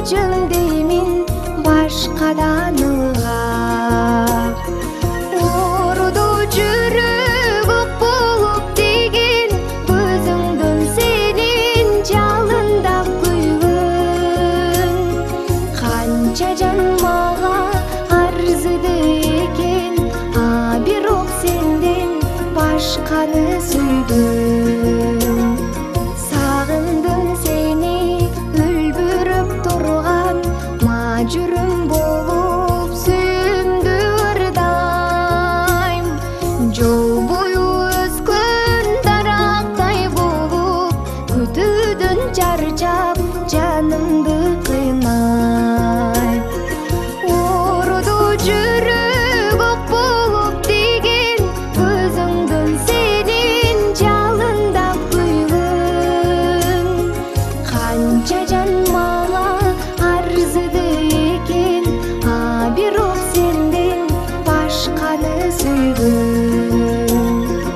жөндеймин башкадан ылгап. Ооруду жүрөк ок болуп деген көзүңдөн сенин жалындап күйгөн. Канча жан мага арзыды экен, бирок сенден башканы сүйдүм. Сагындым сени үлбүрөп турган мажүрүм болуп сүйүмдү ырдайм. Жол бою өскөн дарактай болуп күтүүдөн чарчап жанымды кыйнайм. Ооруду жүрөк ок болуп деген көзүңдөн сенин жалындап күйгөн. Канча жан мага арзыды экен, бирок сенден башканы сүйгөн.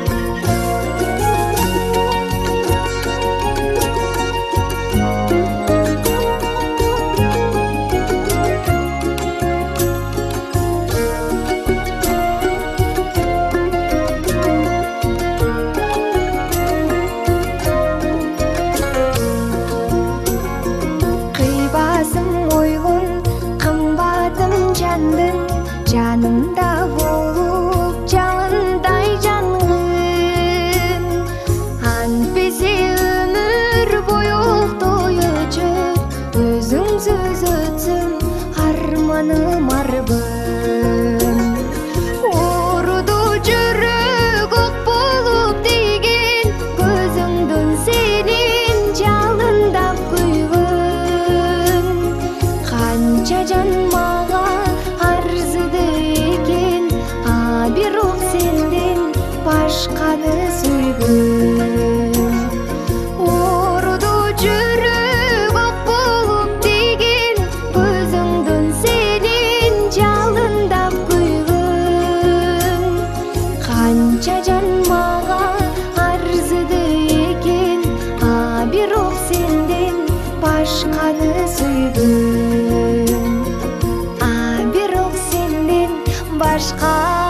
Кыйбасым ойгон, кымбатым жандын, жанымда болуп жалындай жангын. Антпесе өмүр бою октой өчөт, өзүңсүз өтсөм арманым арбын. Ооруду жүрөк ок болуп деген көзүңдөн сенин жалындап күйгөн. Канча жан мага арзыды экен, бирок сенден башканы сүйгөн. Ооруду жүрөк ок болуп деген көзүңдөн сенин жалындап күйгөн. Канча жан мага арзыды экен, бирок сенден башканы сүйгөн. Бирок сенден башка